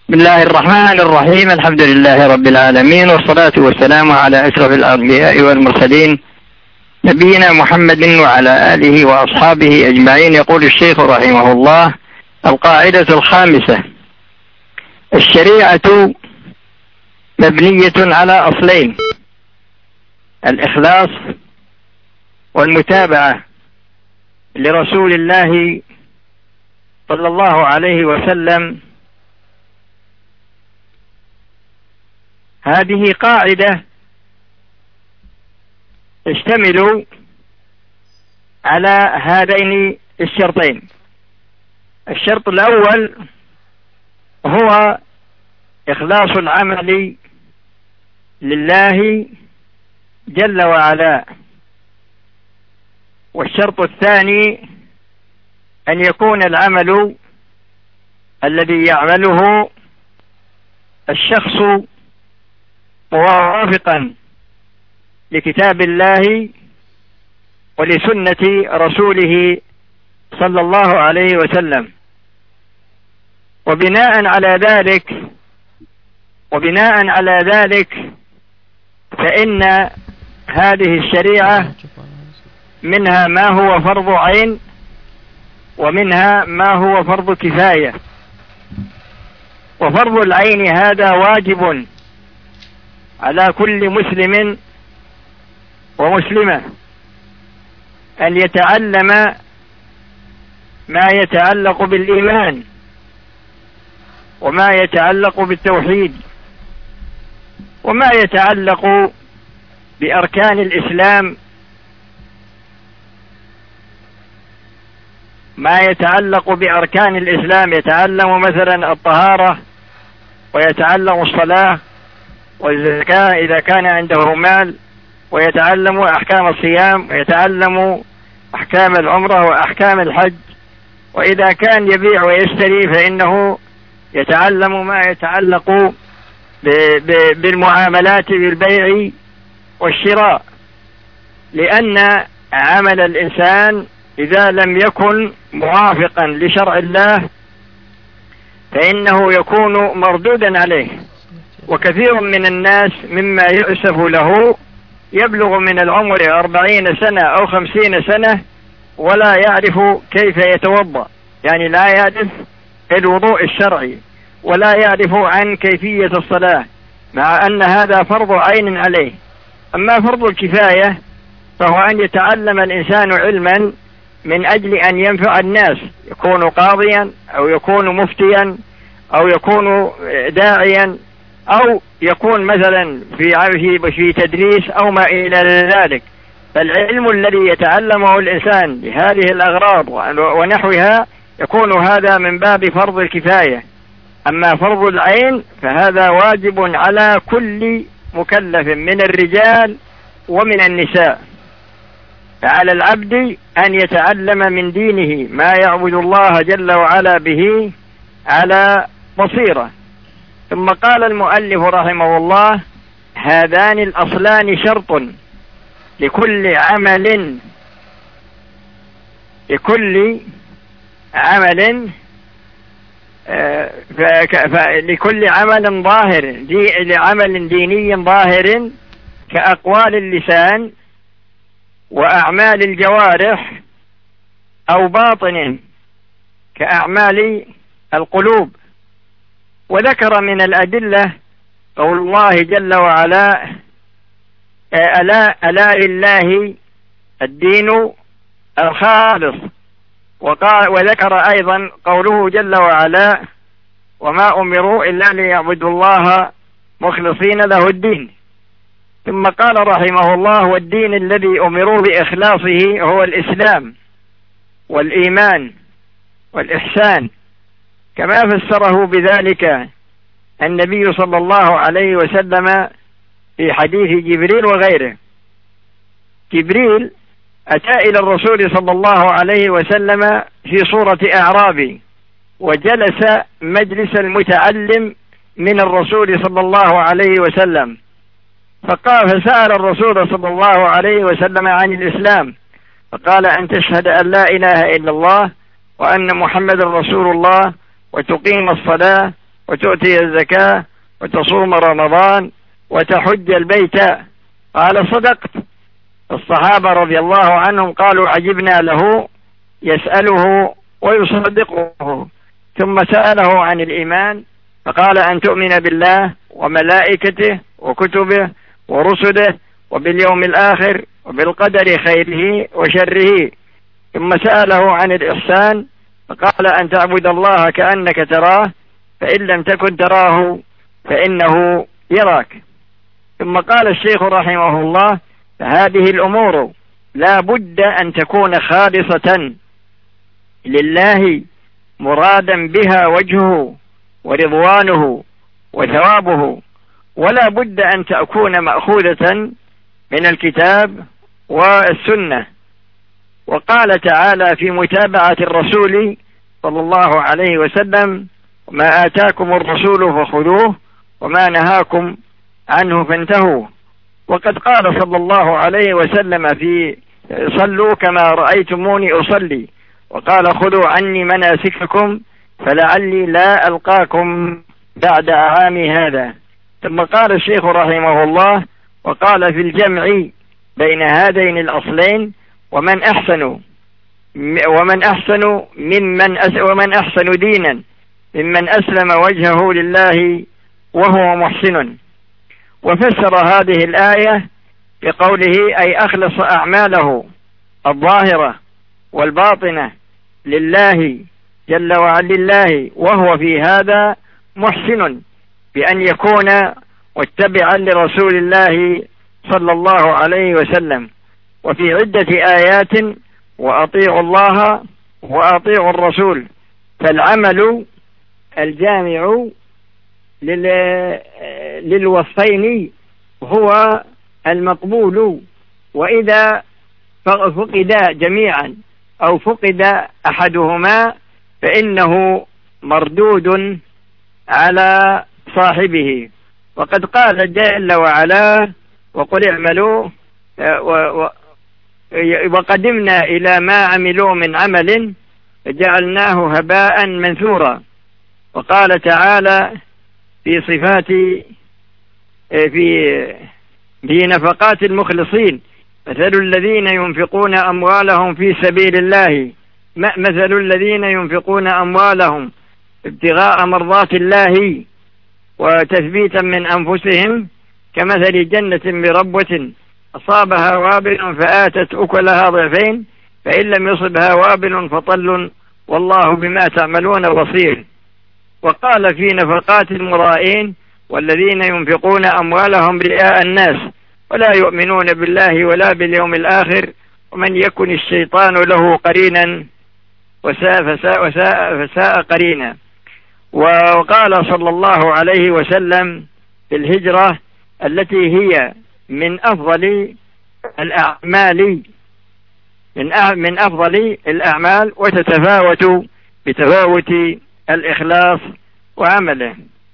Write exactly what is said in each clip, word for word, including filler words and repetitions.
بسم الله الرحمن الرحيم. الحمد لله رب العالمين، والصلاة والسلام على أشرف الأنبياء والمرسلين نبينا محمد وعلى آله وأصحابه أجمعين. يقول الشيخ رحمه الله: القاعدة الخامسة: الشريعة مبنية على أصلين: الإخلاص والمتابعة لرسول الله صلى الله عليه وسلم. هذه قاعدة تشتمل على هذين الشرطين. الشرط الأول هو إخلاص العمل لله جل وعلا، والشرط الثاني أن يكون العمل الذي يعمله الشخص موافقا لكتاب الله ولسنة رسوله صلى الله عليه وسلم. وبناء على ذلك وبناء على ذلك فإن هذه الشريعة منها ما هو فرض عين ومنها ما هو فرض كفاية. وفرض العين هذا واجب على كل مسلم ومسلمة أن يتعلم ما يتعلق بالإيمان وما يتعلق بالتوحيد وما يتعلق بأركان الإسلام، ما يتعلق بأركان الإسلام يتعلم مثلا الطهارة، ويتعلم الصلاة والزكاة إذا كان عنده مال، ويتعلم أحكام الصيام، ويتعلم أحكام العمرة وأحكام الحج. وإذا كان يبيع ويشتري فإنه يتعلم ما يتعلق بالمعاملات بالبيع والشراء، لأن عمل الإنسان إذا لم يكن موافقا لشرع الله فإنه يكون مردودا عليه. وكثير من الناس مما يؤسف له يبلغ من العمر أربعين سنة أو خمسين سنة ولا يعرف كيف يتوضأ، يعني لا يعرف الوضوء الشرعي ولا يعرف عن كيفية الصلاة، مع أن هذا فرض عين عليه. أما فرض الكفاية فهو أن يتعلم الإنسان علما من أجل أن ينفع الناس، يكون قاضيا أو يكون مفتيا أو يكون داعيا أو يكون مثلا في في تدريس أو ما إلى ذلك. فالعلم الذي يتعلمه الإنسان لهذه الأغراض ونحوها يكون هذا من باب فرض الكفاية. أما فرض العين فهذا واجب على كل مكلف من الرجال ومن النساء. فعلى العبد أن يتعلم من دينه ما يعبد الله جل وعلا به على بصيرة. ثم قال المؤلف رحمه الله: هذان الأصلان شرط لكل عمل لكل عمل لكل عمل ظاهر لعمل ديني ظاهر كأقوال اللسان وأعمال الجوارح، أو باطن كأعمال القلوب. وذكر من الأدلة قول الله جل وعلا: ألا, ألا لله الدين الخالص. وقال وذكر أيضا قوله جل وعلا: وما أمروا إلا ليعبدوا الله مخلصين له الدين. ثم قال رحمه الله: والدين الذي أمروا بإخلاصه هو الإسلام والإيمان والإحسان، كما فسره بذلك النبي صلى الله عليه وسلم في حديث جبريل وغيره. جبريل أتى إلى الرسول صلى الله عليه وسلم في صورة أعرابي، وجلس مجلس المتعلم من الرسول صلى الله عليه وسلم، فقال فسأل الرسول صلى الله عليه وسلم عن الإسلام، فقال: أن تشهد أن لا إله إلا الله وأن محمد رسول الله، وتقيم الصلاة وتؤتي الزكاة وتصوم رمضان وتحج البيت؟ قال صدقت. الصحابة رضي الله عنهم قالوا عجبنا له يسأله ويصدقه. ثم سأله عن الإيمان فقال أن تؤمن بالله وملائكته وكتبه ورسله وباليوم الآخر وبالقدر خيره وشره. ثم سأله عن الإحسان فقال أن تعبد الله كأنك تراه فإن لم تكن تراه فإنه يراك. ثم قال الشيخ رحمه الله فهذه الأمور لا بد أن تكون خالصة لله مرادا بها وجهه ورضوانه وثوابه، ولا بد أن تكون مأخوذة من الكتاب والسنة. وقال تعالى في متابعة الرسول صلى الله عليه وسلم وما آتاكم الرسول فخذوه وما نهاكم عنه فانتهوا. وقد قال صلى الله عليه وسلم في صلوا كما رأيتموني أصلي، وقال خذوا عني مناسككم فلعلي لا ألقاكم بعد عامي هذا. ثم قال الشيخ رحمه الله وقال في الجمع بين هذين الأصلين ومن أحسن ومن أحسن ممن أس ومن أحسن دينا ممن أسلم وجهه لله وهو محسن. وفسر هذه الآية بقوله أي أخلص أعماله الظاهرة والباطنة لله جل وعلا لله وهو في هذا محسن، بأن يكون متبعا لرسول الله صلى الله عليه وسلم. وفي عدة آيات وأطيعوا الله وأطيعوا الرسول، فالعمل الجامع للوصفين هو المقبول، وإذا فقد جميعا أو فقد أحدهما فإنه مردود على صاحبه. وقد قال جل وعلا وقل اعملوا وقدمنا إلى ما عملوا من عمل جعلناه هباء منثورا. وقال تعالى في صفات في في نفقات المخلصين مثل الذين ينفقون أموالهم في سبيل الله مثل الذين ينفقون أموالهم ابتغاء مرضات الله وتثبيتا من أنفسهم كمثل جنة بربوة أصابها وابل فآتت أكلها ضعفين فإن لم يصبها وابل فطل والله بما تعملون بصير. وقال في نفقات المرائين والذين ينفقون أموالهم رئاء الناس ولا يؤمنون بالله ولا باليوم الآخر ومن يكن الشيطان له قرينا وساء فساء, وساء فساء قرينا. وقال صلى الله عليه وسلم في الهجرة التي هي من أفضل الأعمال من أفضل الأعمال وتتفاوت بتفاوت الإخلاص وعمله.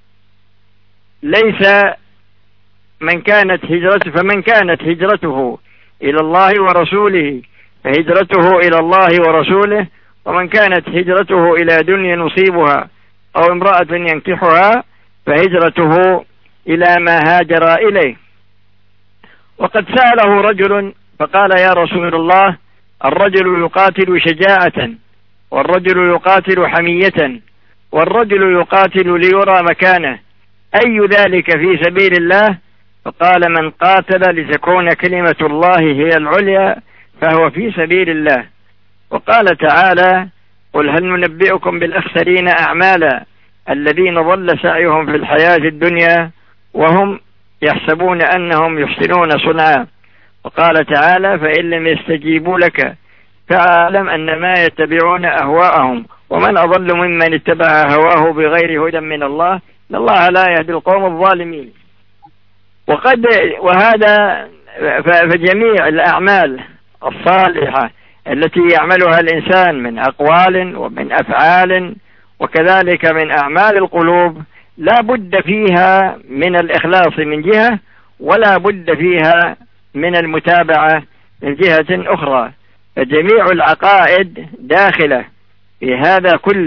ليس من كانت هجرته فمن كانت هجرته إلى الله ورسوله فهجرته إلى الله ورسوله، ومن كانت هجرته إلى دنيا نصيبها أو امرأة ينكحها فهجرته إلى ما هاجر إليه. وقد سأله رجل فقال يا رسول الله الرجل يقاتل شجاعة والرجل يقاتل حمية والرجل يقاتل ليرى مكانه أي ذلك في سبيل الله؟ فقال من قاتل لتكون كلمة الله هي العليا فهو في سبيل الله. وقال تعالى قل هل ننبئكم بالأخسرين أعمالا الذين ضل سعيهم في الحياة الدنيا وهم يحسبون أنهم يحسنون صنعا. وقال تعالى فإن لم يستجيبوا لك فاعلم أنما يتبعون أهواءهم ومن أضل ممن اتبع هواه بغير هدى من الله إن الله لا يهدي القوم الظالمين. وقد وهذا فجميع الأعمال الصالحة التي يعملها الإنسان من أقوال ومن أفعال وكذلك من أعمال القلوب لا بد فيها من الإخلاص من جهة ولا بد فيها من المتابعة من جهة أخرى. فجميع العقائد داخلة في هذا كله.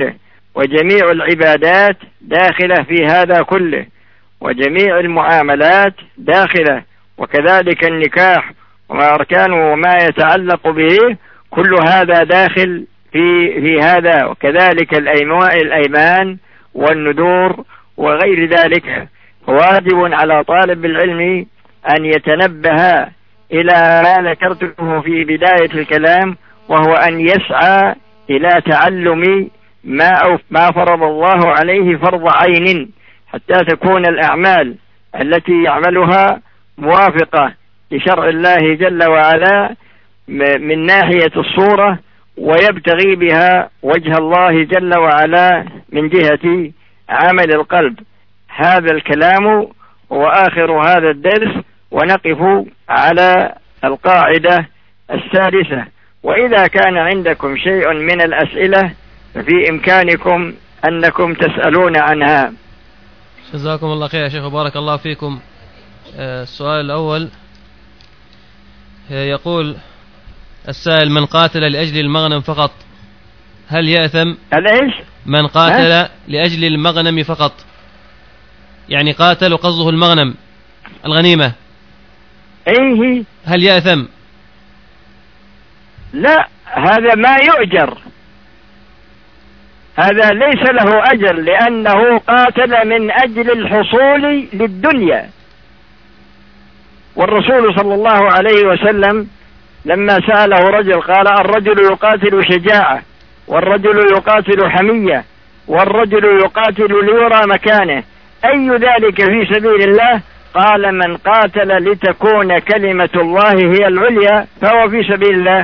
وجميع العبادات داخلة في هذا كله، وجميع المعاملات داخلة، وكذلك النكاح وما أركانه وما يتعلق به، كل هذا داخل في في هذا، وكذلك الأيمان والنذور وغير ذلك. واجب على طالب العلم أن يتنبه إلى ما ذكرته في بداية الكلام، وهو أن يسعى إلى تعلم ما أو ما فرض الله عليه فرض عين، حتى تكون الأعمال التي يعملها موافقة لشرع الله جل وعلا من ناحية الصورة، ويبتغي بها وجه الله جل وعلا من جهة عمل القلب. هذا الكلام وآخر هذا الدرس، ونقف على القاعدة السادسة. وإذا كان عندكم شيء من الأسئلة ففي إمكانكم أنكم تسألون عنها. جزاكم الله خير يا شيخ وبارك الله فيكم. السؤال الأول يقول السائل: من قاتل لأجل المغنم فقط هل يأثم؟ الإيش؟ من قاتل ها؟ لأجل المغنم فقط، يعني قاتل وقصده المغنم الغنيمة، إيه، هل يأثم؟ لا، هذا ما يؤجر، هذا ليس له أجر، لأنه قاتل من أجل الحصول للدنيا. والرسول صلى الله عليه وسلم لما سأله رجل قال: الرجل يقاتل شجاعة، والرجل يقاتل حمية، والرجل يقاتل ليرى مكانه، أي ذلك في سبيل الله؟ قال: من قاتل لتكون كلمة الله هي العليا فهو في سبيل الله.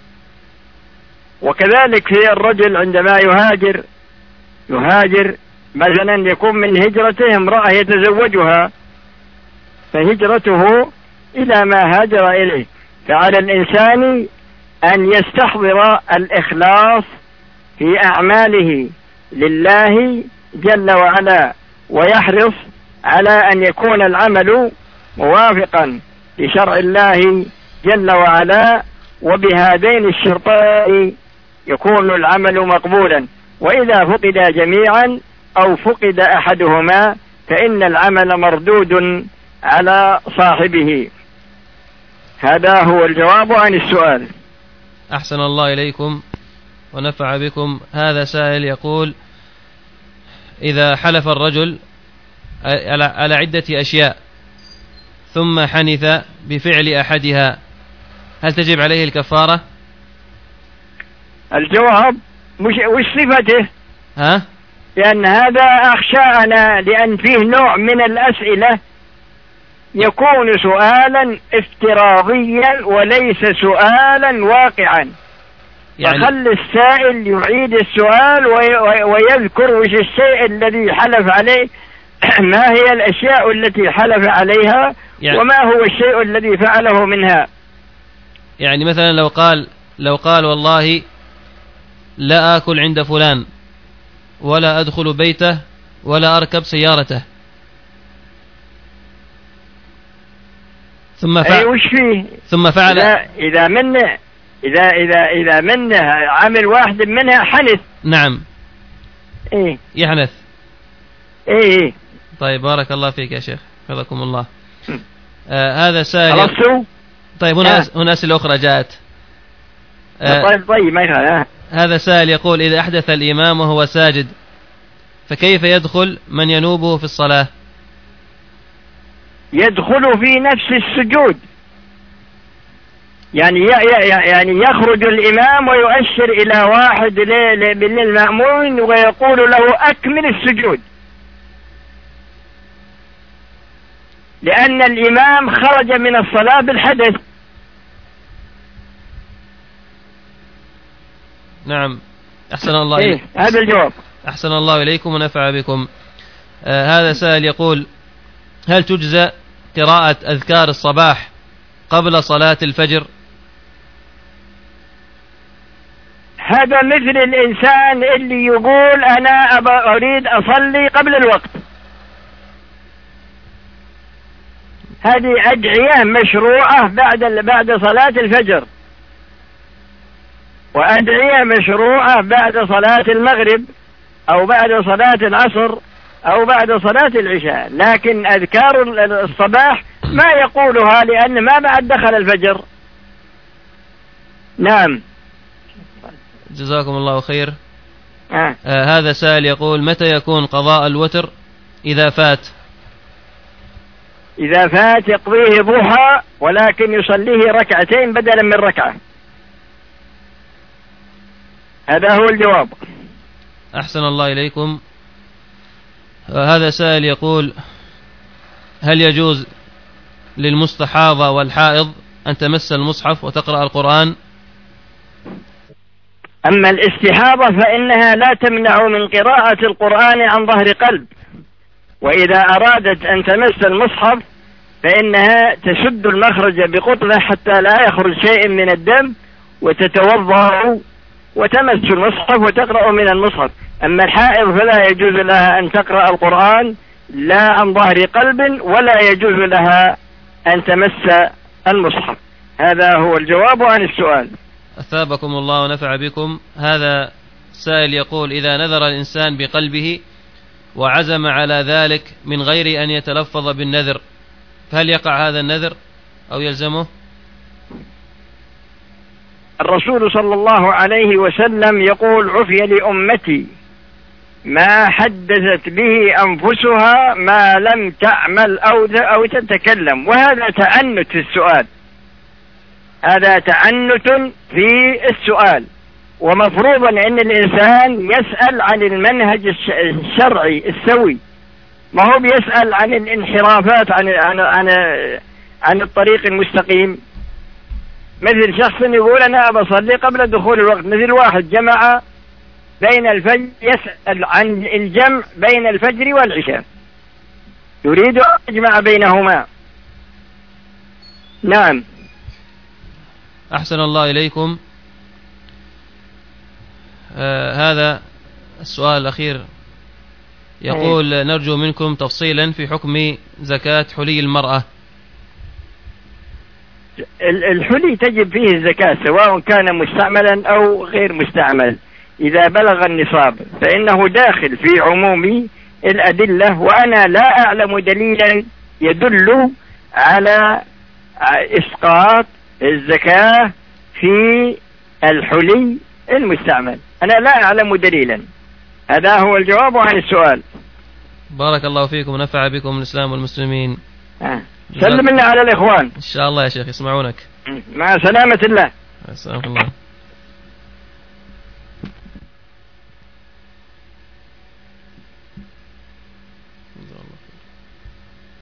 وكذلك في الرجل عندما يهاجر يهاجر مثلا يكون من هجرته امرأة يتزوجها، فهجرته إلى ما هاجر إليه. فعلى الإنسان أن يستحضر الإخلاص في أعماله لله جل وعلا، ويحرص على أن يكون العمل موافقا لشرع الله جل وعلا، وبهذين الشرطين يكون العمل مقبولا. وإذا فقد جميعا أو فقد أحدهما فإن العمل مردود على صاحبه. هذا هو الجواب عن السؤال. أحسن الله إليكم ونفع بكم. هذا سائل يقول: إذا حلف الرجل على عدة أشياء ثم حنث بفعل أحدها هل تجب عليه الكفارة؟ الجواب مش وش صفته؟ ها؟ لأن هذا أخشى أنا، لأن فيه نوع من الأسئلة يكون سؤالا افتراضيا وليس سؤالا واقعا، يعني فخل السائل يعيد السؤال ويذكر وش الشيء الذي حلف عليه، ما هي الأشياء التي حلف عليها، يعني وما هو الشيء الذي فعله منها. يعني مثلا لو قال لو قال والله لا آكل عند فلان ولا أدخل بيته ولا أركب سيارته، ثم فعل وش فيه؟ ثم فعل إذا, إذا منه إذا إذا إذا منه عمل واحد منها حنث. نعم، إيه يحنث. إيه طيب بارك الله فيك يا شيخ حفظكم الله. آه هذا سائل. طيب هنا آه. هنا أسئلة أخرى جاءت. آه طيب طيب ما يخالف. هذا سائل يقول: إذا أحدث الإمام وهو ساجد فكيف يدخل من ينوبه في الصلاة؟ يدخل في نفس السجود، يعني يعني يخرج الإمام ويؤشر إلى واحد للمأمون ويقول له أكمل السجود، لأن الإمام خرج من الصلاة بالحدث. نعم، أحسن الله إيه إليكم. هذا الجواب. أحسن الله إليكم ونفع بكم. آه هذا سائل يقول: هل تجزى قراءة أذكار الصباح قبل صلاة الفجر؟ هذا مثل الإنسان اللي يقول أنا أريد أصلي قبل الوقت، هذه أدعية مشروعة بعد بعد صلاة الفجر، وأدعية مشروعة بعد صلاة المغرب، أو بعد صلاة العصر أو بعد صلاة العشاء، لكن أذكار الصباح ما يقولها لأن ما بعد دخل الفجر. نعم. جزاكم الله خير. آه. آه هذا سائل يقول: متى يكون قضاء الوتر إذا فات؟ إذا فات يقضيه ضحى، ولكن يصليه ركعتين بدلا من ركعة. هذا هو الجواب. أحسن الله إليكم. آه هذا سائل يقول: هل يجوز للمستحاضة والحائض أن تمس المصحف وتقرأ القرآن؟ أما الاستحاضة فإنها لا تمنع من قراءة القرآن عن ظهر قلب، وإذا أرادت أن تمس المصحف فإنها تشد المخرج بقطنة حتى لا يخرج شيء من الدم، وتتوضأ وتمس المصحف وتقرأ من المصحف. أما الحائض فلا يجوز لها أن تقرأ القرآن لا عن ظهر قلب، ولا يجوز لها أن تمس المصحف. هذا هو الجواب عن السؤال. أثابكم الله ونفع بكم. هذا سائل يقول: إذا نذر الإنسان بقلبه وعزم على ذلك من غير أن يتلفظ بالنذر، فهل يقع هذا النذر أو يلزمه؟ الرسول صلى الله عليه وسلم يقول: عفي لأمتي ما حدثت به أنفسها ما لم تعمل أو أو تتكلم. وهذا تعنت في السؤال، هذا تعنت في السؤال، ومفروض أن الإنسان يسأل عن المنهج الشرعي السوي، ما هو بيسأل عن الانحرافات عن عن عن, عن الطريق المستقيم. مثل شخص يقول: أنا بصلي قبل دخول الوقت، مثل واحد جمع بين الفجر، يسأل عن الجمع بين الفجر والعشاء، يريد أن يجمع بينهما. نعم. أحسن الله إليكم. آه هذا السؤال الأخير يقول: أيه. نرجو منكم تفصيلا في حكم زكاة حلي المرأة. الحلي تجب فيه الزكاة سواء كان مستعملا أو غير مستعمل، إذا بلغ النصاب فإنه داخل في عموم الأدلة، وأنا لا أعلم دليلا يدل على إسقاط الزكاة في الحلي المستعمل، أنا لا أعلم دليلا. هذا هو الجواب عن السؤال. بارك الله فيكم ونفع بكم الإسلام والمسلمين. آه. سلم لنا على الإخوان إن شاء الله يا شيخ، يسمعونك. مع سلامة الله. سلام الله.